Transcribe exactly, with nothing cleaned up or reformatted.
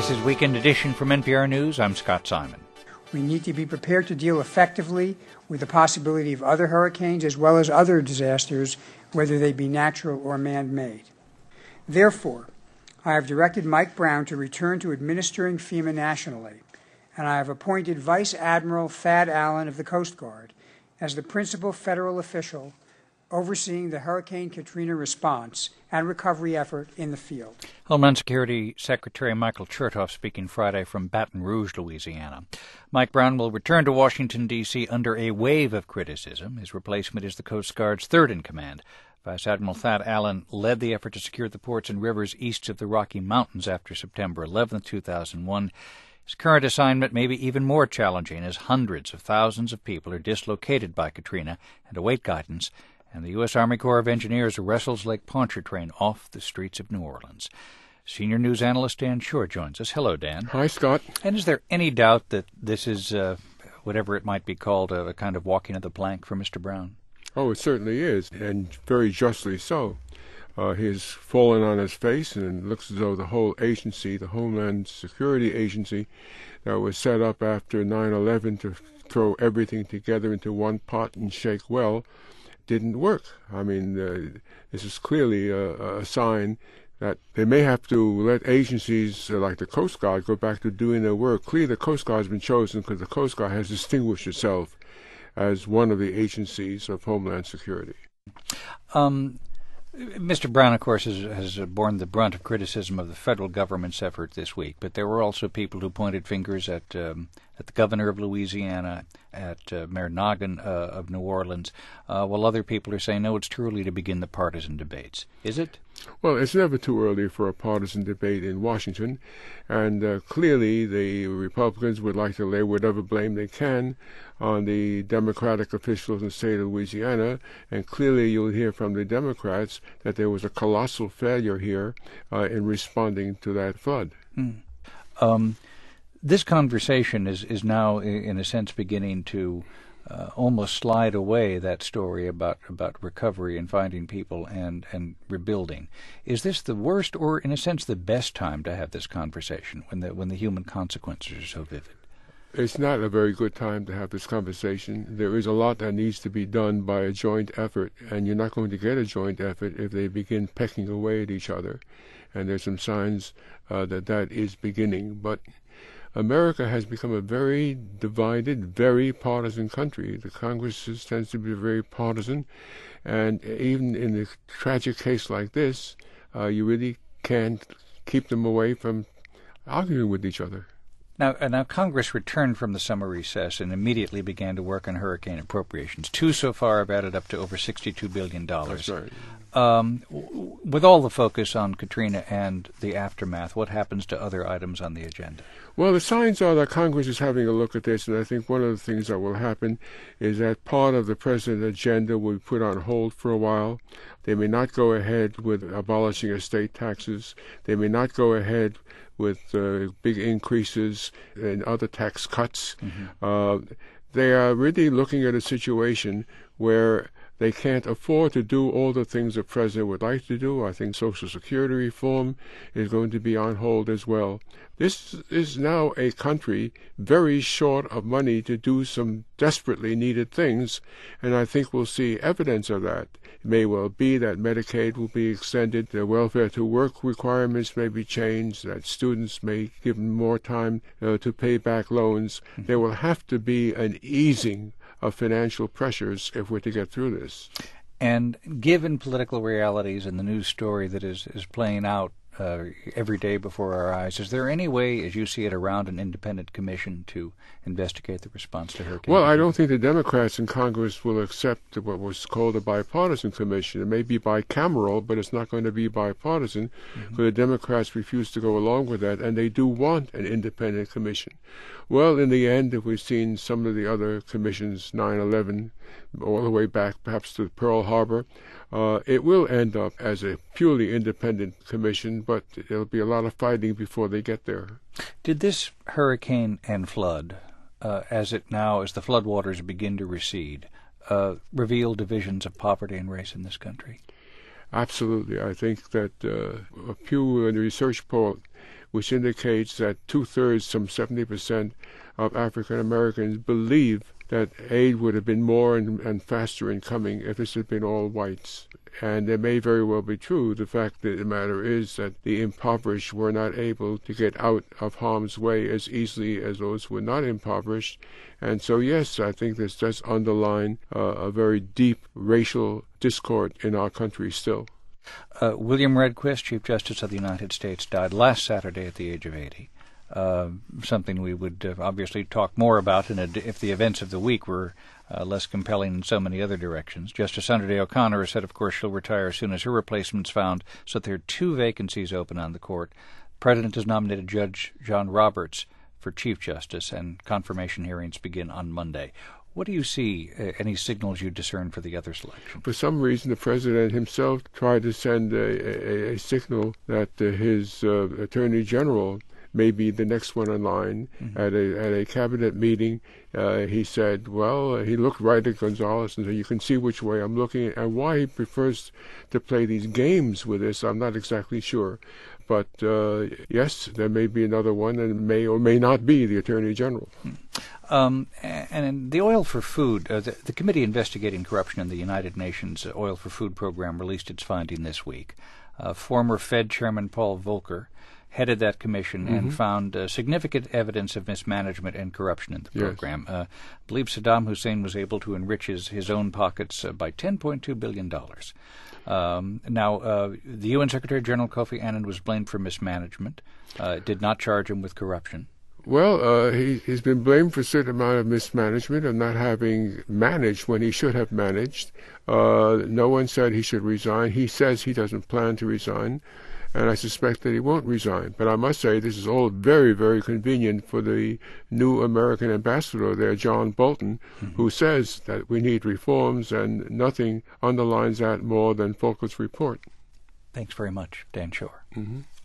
This is Weekend Edition from N P R News. I'm Scott Simon. We need to be prepared to deal effectively with the possibility of other hurricanes as well as other disasters, whether they be natural or man-made. Therefore, I have directed Mike Brown to return to administering FEMA nationally, and I have appointed Vice Admiral Thad Allen of the Coast Guard as the principal federal official overseeing the Hurricane Katrina response and recovery effort in the field. Homeland Security Secretary Michael Chertoff speaking Friday from Baton Rouge, Louisiana. Mike Brown will return to Washington, D C under a wave of criticism. His replacement is the Coast Guard's third in command. Vice Admiral Thad Allen led the effort to secure the ports and rivers east of the Rocky Mountains after September eleventh, two thousand one. His current assignment may be even more challenging as hundreds of thousands of people are dislocated by Katrina and await guidance, and the U S. Army Corps of Engineers wrestles Lake Pontchartrain off the streets of New Orleans. Senior news analyst Dan Shore joins us. Hello, Dan. Hi, Scott. And is there any doubt that this is, uh, whatever it might be called, a, a kind of walking of the plank for Mister Brown? Oh, it certainly is, and very justly so. Uh, he has fallen on his face, and it looks as though the whole agency, the Homeland Security Agency, that was set up after nine eleven to throw everything together into one pot and shake well, didn't work. I mean, uh, this is clearly a, a sign that they may have to let agencies uh, like the Coast Guard go back to doing their work. Clearly, the Coast Guard has been chosen because the Coast Guard has distinguished itself as one of the agencies of Homeland Security. Um, Mister Brown, of course, has, has borne the brunt of criticism of the federal government's effort this week, but there were also people who pointed fingers at um, at the governor of Louisiana, at uh, Mayor Noggin uh, of New Orleans, uh, while other people are saying, no, it's too early to begin the partisan debates. Is it? Well, it's never too early for a partisan debate in Washington, and uh, clearly the Republicans would like to lay whatever blame they can on the Democratic officials in the state of Louisiana, and clearly you'll hear from the Democrats that there was a colossal failure here uh, in responding to that flood. Mm. Um, this conversation is, is now, in a sense, beginning to uh, almost slide away that story about, about recovery and finding people and, and rebuilding. Is this the worst or, in a sense, the best time to have this conversation when the, when the human consequences are so vivid? It's not a very good time to have this conversation. There is a lot that needs to be done by a joint effort, and you're not going to get a joint effort if they begin pecking away at each other. And there's some signs uh, that that is beginning. But America has become a very divided, very partisan country. The Congress tends to be very partisan, and even in a tragic case like this, uh, you really can't keep them away from arguing with each other. Now, uh, now, Congress returned from the summer recess and immediately began to work on hurricane appropriations. Two so far have added up to over sixty-two billion dollars. That's right. Um, w- with all the focus on Katrina and the aftermath, what happens to other items on the agenda? Well, the signs are that Congress is having a look at this, and I think one of the things that will happen is that part of the president's agenda will be put on hold for a while. They may not go ahead with abolishing estate taxes. They may not go ahead with uh, big increases in other tax cuts. Mm-hmm. Uh, they are really looking at a situation where they can't afford to do all the things the president would like to do. I think Social Security reform is going to be on hold as well. This is now a country very short of money to do some desperately needed things, and I think we'll see evidence of that. It may well be that Medicaid will be extended, the welfare to work requirements may be changed, that students may give them more time uh, to pay back loans. Mm-hmm. There will have to be an easing of financial pressures if we're to get through this. And given political realities and the news story that is, is playing out uh, every day before our eyes, is there any way, as you see it, around an independent commission to investigate the response to Hurricane? Well, I don't think the Democrats in Congress will accept what was called a bipartisan commission. It may be bicameral, but it's not going to be bipartisan, mm-hmm. but the Democrats refuse to go along with that, and they do want an independent commission. Well, in the end, if we've seen some of the other commissions, nine eleven, all the way back perhaps to Pearl Harbor, uh, it will end up as a purely independent commission, but there'll be a lot of fighting before they get there. Did this hurricane and flood, uh, as it now, as the floodwaters begin to recede, uh, reveal divisions of poverty and race in this country? Absolutely. I think that uh, a Pew Research poll which indicates that two-thirds, some seventy percent of African Americans believe that aid would have been more and, and faster in coming if this had been all whites. And it may very well be true. The fact of the matter is that the impoverished were not able to get out of harm's way as easily as those who were not impoverished. And so, yes, I think this does underline uh, a very deep racial discord in our country still. Uh, William Rehnquist, Chief Justice of the United States, died last Saturday at the age of eighty. Uh, something we would uh, obviously talk more about in a, if the events of the week were uh, less compelling in so many other directions. Justice Sandra Day O'Connor has said, of course, she'll retire as soon as her replacement's found, so that there are two vacancies open on the court. The President has nominated Judge John Roberts for Chief Justice, and confirmation hearings begin on Monday. What do you see, uh, any signals you discern for the other selection? For some reason, the President himself tried to send a, a, a signal that uh, his uh, Attorney General may be the next one in line. Mm-hmm. At a at a cabinet meeting, uh, he said, well, uh, he looked right at Gonzales and said, you can see which way I'm looking. And why he prefers to play these games with this, I'm not exactly sure. But, uh, yes, there may be another one, and it may or may not be the Attorney General. Mm-hmm. Um, and in the Oil for Food, uh, the, the Committee Investigating Corruption in the United Nations Oil for Food Program released its finding this week. Uh, former Fed Chairman Paul Volcker headed that commission mm-hmm. and found uh, significant evidence of mismanagement and corruption in the program. Yes. Uh, I believe Saddam Hussein was able to enrich his, his own pockets uh, by ten point two billion dollars. Um, now, uh, the U N Secretary General Kofi Annan was blamed for mismanagement, uh, did not charge him with corruption. Well, uh, he, he's been blamed for a certain amount of mismanagement, of not having managed when he should have managed. Uh, no one said he should resign. He says he doesn't plan to resign, and I suspect that he won't resign. But I must say this is all very, very convenient for the new American ambassador there, John Bolton, mm-hmm. who says that we need reforms, and nothing underlines that more than Volcker's report. Thanks very much, Dan Shore. Mm-hmm.